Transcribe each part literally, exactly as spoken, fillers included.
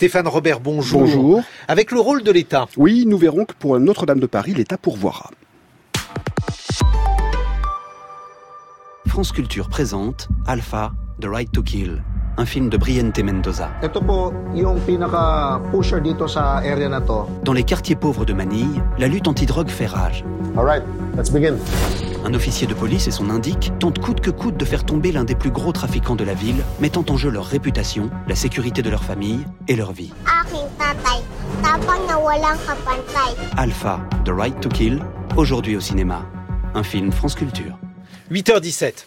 Stéphane Robert, bonjour. Bonjour. Avec le rôle de l'État. Oui, nous verrons que pour Notre-Dame de Paris, l'État pourvoira. France Culture présente Alpha, The Right to Kill, un film de Briente Mendoza. Ito po yung pinaka-pusher dito sa area na to. Dans les quartiers pauvres de Manille, la lutte anti-drogue fait rage. All right, let's begin. Un officier de police et son indique tentent coûte que coûte de faire tomber l'un des plus gros trafiquants de la ville, mettant en jeu leur réputation, la sécurité de leur famille et leur vie. Aking tatay, tapang na walang kapantay. Alpha, The Right to Kill, aujourd'hui au cinéma. Un film France Culture. huit heures dix-sept.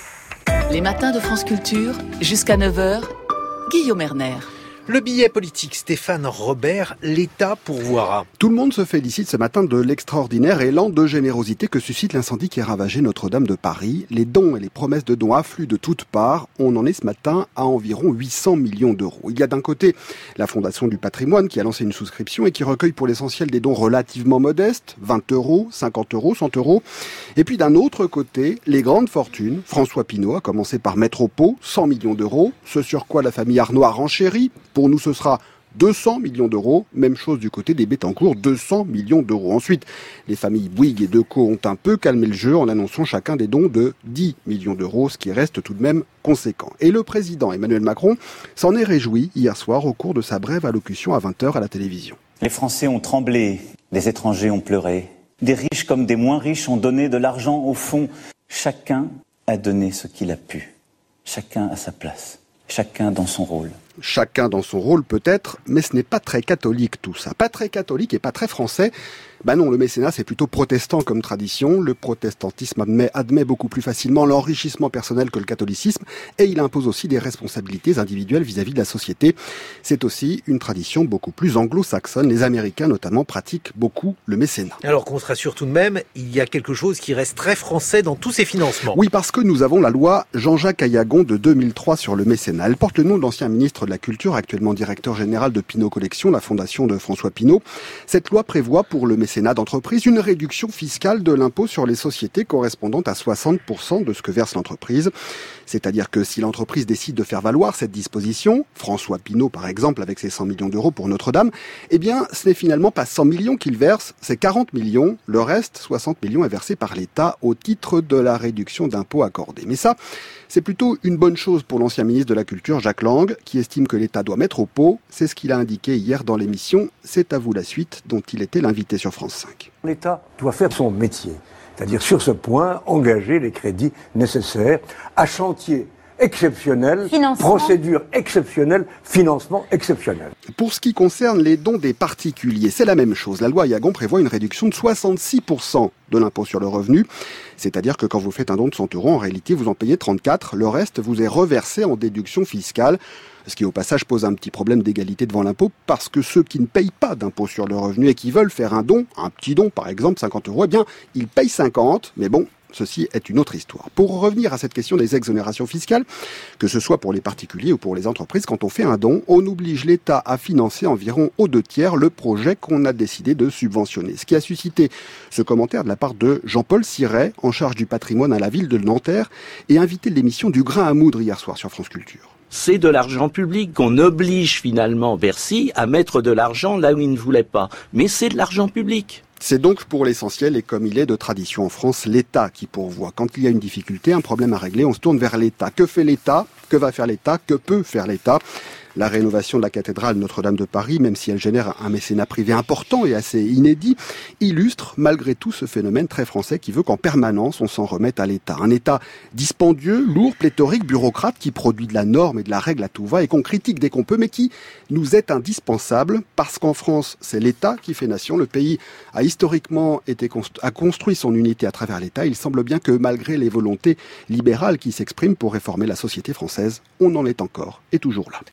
Les matins de France Culture, jusqu'à neuf heures, Guillaume Erner. Le billet politique Stéphane Robert, l'État pourvoira. Tout le monde se félicite ce matin de l'extraordinaire élan de générosité que suscite l'incendie qui a ravagé Notre-Dame de Paris. Les dons et les promesses de dons affluent de toutes parts. On en est ce matin à environ huit cents millions d'euros. Il y a d'un côté la Fondation du patrimoine qui a lancé une souscription et qui recueille pour l'essentiel des dons relativement modestes, vingt euros, cinquante euros, cent euros. Et puis d'un autre côté, les grandes fortunes. François Pinault a commencé par mettre au pot cent millions d'euros, ce sur quoi la famille Arnaud a renchéri. Pour nous, ce sera deux cents millions d'euros. Même chose du côté des Bettencourt, deux cents millions d'euros. Ensuite, les familles Bouygues et Decaux ont un peu calmé le jeu en annonçant chacun des dons de dix millions d'euros, ce qui reste tout de même conséquent. Et le président Emmanuel Macron s'en est réjoui hier soir au cours de sa brève allocution à vingt heures à la télévision. Les Français ont tremblé, les étrangers ont pleuré. Des riches comme des moins riches ont donné de l'argent au fond. Chacun a donné ce qu'il a pu. Chacun à sa place. Chacun dans son rôle. Chacun dans son rôle peut-être, mais ce n'est pas très catholique tout ça. Pas très catholique et pas très français. Ben non, le mécénat c'est plutôt protestant comme tradition. Le protestantisme admet, admet beaucoup plus facilement l'enrichissement personnel que le catholicisme et il impose aussi des responsabilités individuelles vis-à-vis de la société. C'est aussi une tradition beaucoup plus anglo-saxonne. Les Américains notamment pratiquent beaucoup le mécénat. Alors qu'on se rassure tout de même, il y a quelque chose qui reste très français dans tous ces financements. Oui, parce que nous avons la loi Jean-Jacques Ayagon de deux mille trois sur le mécénat. Elle porte le nom de l'ancien ministre de la Culture, actuellement directeur général de Pinault Collection, la fondation de François Pinault. Cette loi prévoit pour le mécénat d'entreprise une réduction fiscale de l'impôt sur les sociétés correspondant à soixante pour cent de ce que verse l'entreprise. C'est-à-dire que si l'entreprise décide de faire valoir cette disposition, François Pinault par exemple avec ses cent millions d'euros pour Notre-Dame, eh bien ce n'est finalement pas cent millions qu'il verse, c'est quarante millions. Le reste, soixante millions, est versé par l'État au titre de la réduction d'impôt accordée. Mais ça, c'est plutôt une bonne chose pour l'ancien ministre de la Culture, Jacques Lang, qui estime que l'État doit mettre au pot. C'est ce qu'il a indiqué hier dans l'émission « C'est à vous la suite » dont il était l'invité sur France cinq. L'État doit faire son métier, c'est-à-dire sur ce point, engager les crédits nécessaires à chantier exceptionnel, procédure exceptionnelle, financement exceptionnel. Pour ce qui concerne les dons des particuliers, c'est la même chose. La loi Ayagon prévoit une réduction de soixante-six pour cent de l'impôt sur le revenu. C'est-à-dire que quand vous faites un don de cent euros, en réalité, vous en payez trente-quatre. Le reste vous est reversé en déduction fiscale. Ce qui, au passage, pose un petit problème d'égalité devant l'impôt, parce que ceux qui ne payent pas d'impôt sur le revenu et qui veulent faire un don, un petit don, par exemple, cinquante euros, eh bien, ils payent cinquante, mais bon, ceci est une autre histoire. Pour revenir à cette question des exonérations fiscales, que ce soit pour les particuliers ou pour les entreprises, quand on fait un don, on oblige l'État à financer environ aux deux tiers le projet qu'on a décidé de subventionner. Ce qui a suscité ce commentaire de la part de Jean-Paul Siret, en charge du patrimoine à la ville de Nanterre, et invité de l'émission du Grain à moudre hier soir sur France Culture. C'est de l'argent public qu'on oblige finalement Bercy à mettre de l'argent là où il ne voulait pas. Mais c'est de l'argent public. C'est donc pour l'essentiel, et comme il est de tradition en France, l'État qui pourvoit. Quand il y a une difficulté, un problème à régler, on se tourne vers l'État. Que fait l'État ? Que va faire l'État ? Que peut faire l'État ? La rénovation de la cathédrale Notre-Dame de Paris, même si elle génère un mécénat privé important et assez inédit, illustre malgré tout ce phénomène très français qui veut qu'en permanence on s'en remette à l'État. Un État dispendieux, lourd, pléthorique, bureaucrate, qui produit de la norme et de la règle à tout va et qu'on critique dès qu'on peut, mais qui nous est indispensable parce qu'en France, c'est l'État qui fait nation. Le pays a historiquement été constru- a construit son unité à travers l'État. Il semble bien que malgré les volontés libérales qui s'expriment pour réformer la société française, on en est encore et toujours là.